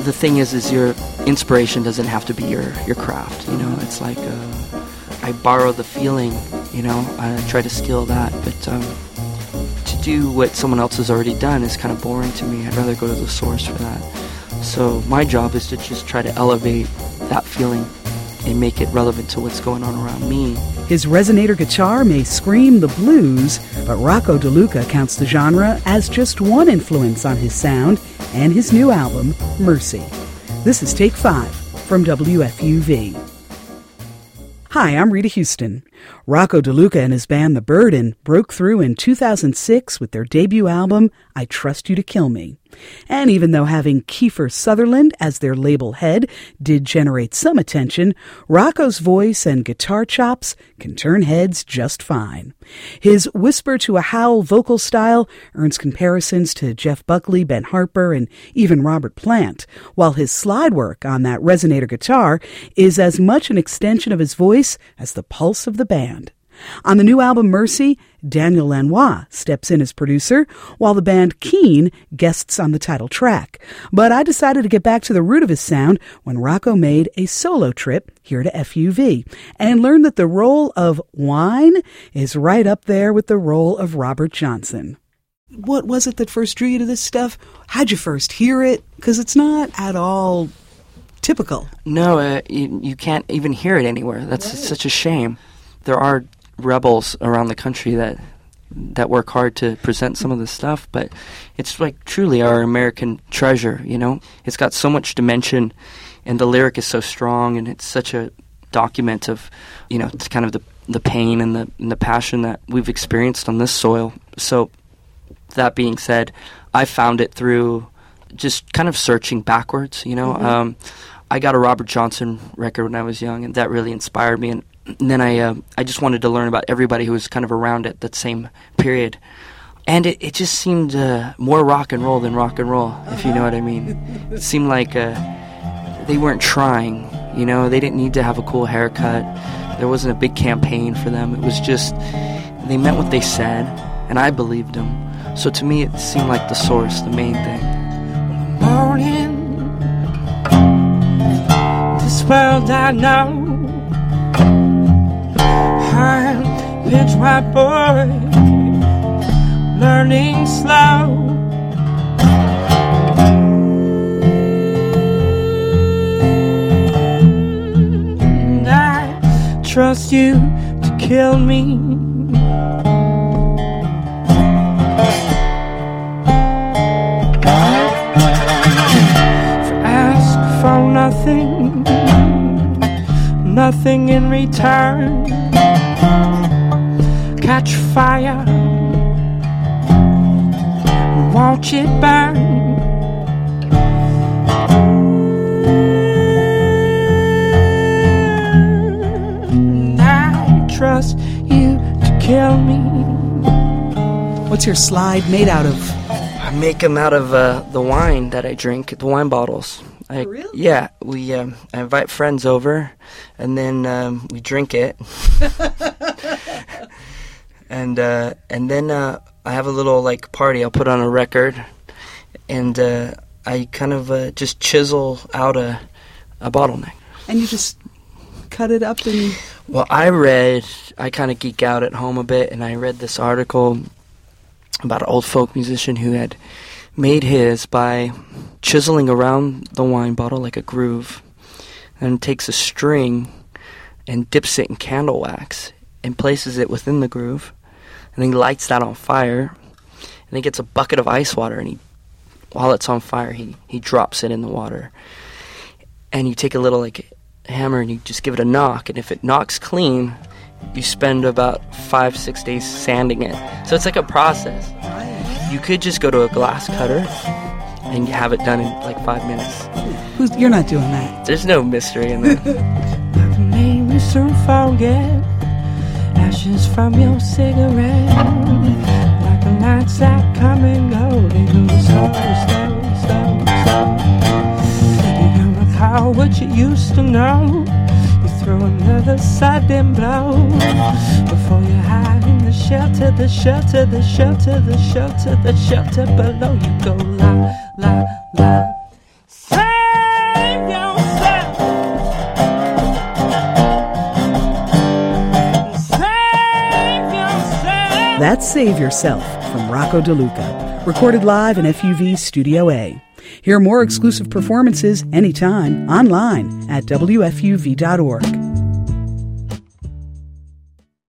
the thing is your inspiration doesn't have to be your craft, you know. It's like I borrow the feeling, you know, I try to steal that, but to do what someone else has already done is kind of boring to me. I'd rather go to the source for that. So my job is to just try to elevate that feeling and make it relevant to what's going on around me. His resonator guitar may scream the blues, but Rocco DeLuca counts the genre as just one influence on his sound and his new album, Mercy. This is Take 5 from WFUV. Hi, I'm Rita Houston. Rocco DeLuca and his band The Burden broke through in 2006 with their debut album, I Trust You to Kill Me. And even though having Kiefer Sutherland as their label head did generate some attention, Rocco's voice and guitar chops can turn heads just fine. His whisper to a howl vocal style earns comparisons to Jeff Buckley, Ben Harper, and even Robert Plant, while his slide work on that resonator guitar is as much an extension of his voice as the pulse of the band. On the new album Mercy, Daniel Lanois steps in as producer, while the band Keane guests on the title track. But I decided to get back to the root of his sound when Rocco made a solo trip here to FUV and learned that the role of wine is right up there with the role of Robert Johnson. What was it that first drew you to this stuff? How'd you first hear it? Because it's not at all typical. No, you can't even hear it anywhere. That's Right. such a shame. There are rebels around the country that work hard to present some of this stuff, but it's like truly our American treasure, you know? It's got so much dimension, and the lyric is so strong, and it's such a document of, you know, it's kind of the pain and the passion that we've experienced on this soil. So that being said, I found it through just kind of searching backwards, you know? Mm-hmm. I got a Robert Johnson record when I was young, and that really inspired me, and then I just wanted to learn about everybody who was kind of around at that same period. And it just seemed more rock and roll than rock and roll, if you know what I mean. It seemed like they weren't trying, you know. They didn't need to have a cool haircut. There wasn't a big campaign for them. It was just, they meant what they said, and I believed them. So to me, it seemed like the source, the main thing. Morning, this world I know, I'm pitch white boy, learning slow. And I trust you to kill me. For ask for nothing, nothing in return. Catch fire, watch it burn. And I trust you to kill me. What's your slide made out of? I make them out of the wine that I drink, the wine bottles. Really? Yeah, I invite friends over, and then we drink it. And then I have a little like party. I'll put on a record, and I kind of just chisel out a bottleneck. And you just cut it up and... Well, I kind of geek out at home a bit, and I read this article about an old folk musician who had made his by chiseling around the wine bottle like a groove, and takes a string and dips it in candle wax and places it within the groove. And then he lights that on fire, and he gets a bucket of ice water, and while it's on fire, he drops it in the water. And you take a little like hammer and you just give it a knock, and if it knocks clean, you spend about 5-6 days sanding it. So it's like a process. You could just go to a glass cutter and have it done in like 5 minutes. You're not doing that. There's no mystery in that. Made me soon forget ashes from your cigarette, like the nights that come and go. They go slow, slow, slow, slow. You don't recall what you used to know. You throw another sudden blow before you hide in the shelter, the shelter, the shelter, the shelter, the shelter below. You go la, la, la. Say That's Save Yourself from Rocco DeLuca, recorded live in FUV Studio A. Hear more exclusive performances anytime online at WFUV.org.